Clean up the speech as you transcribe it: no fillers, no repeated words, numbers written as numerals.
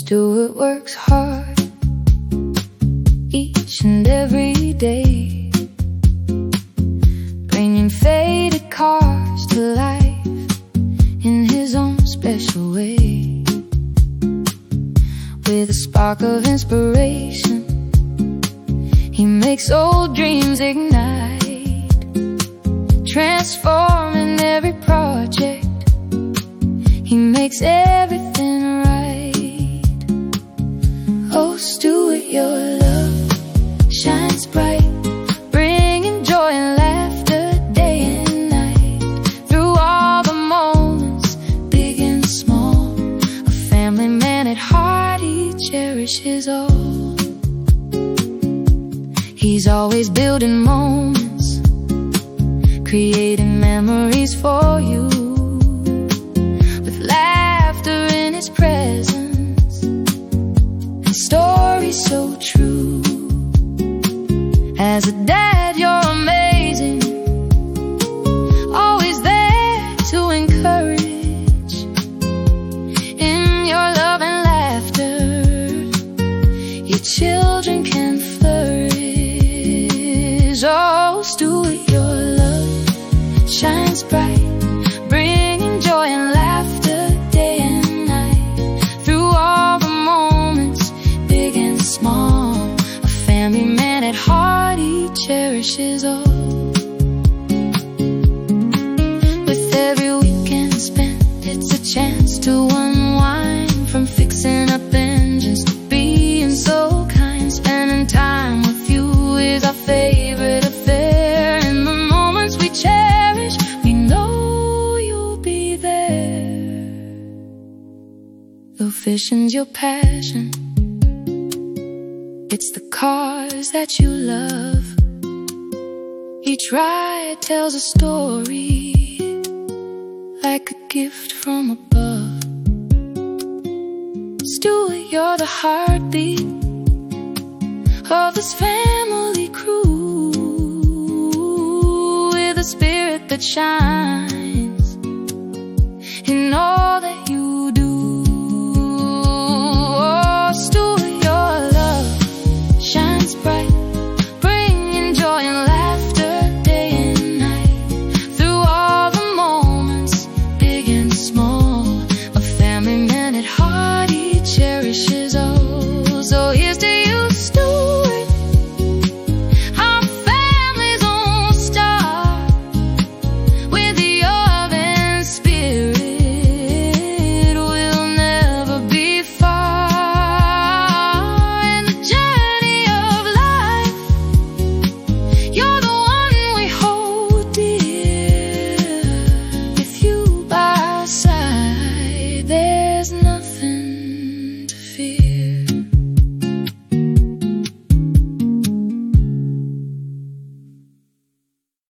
Stuart works hard each and every day, bringing faded cars to life in his own special way. With a spark of inspiration, he makes old dreams ignite, transforming every project. He makes everything right. Oh, Stuart, your love shines bright, bringing joy and laughter day and night. Through all the moments, big and small, a family man at heart, he cherishes all. He's always building moments, creating memories for you, with laughter in his presence and stories so true. As a dad, you're amazing, always there to encourage. In your love and laughter, your children can flourish. Oh, Stuart, your love shines bright, bringing joy and laughter day and night. Through all the moments, big and small, a family man at heart, he cherishes all. With every weekend spent, it's a chance to unwind from fixing up engines to being so kind. Spending time with you is our favorite affair. In the moments we cherish, we know you'll be there. Though fishing's your passion, it's the cars that you love. Each ride tells a story, like a gift from above. Stuart, you're the heartbeat of this family crew, with a spirit that shines in all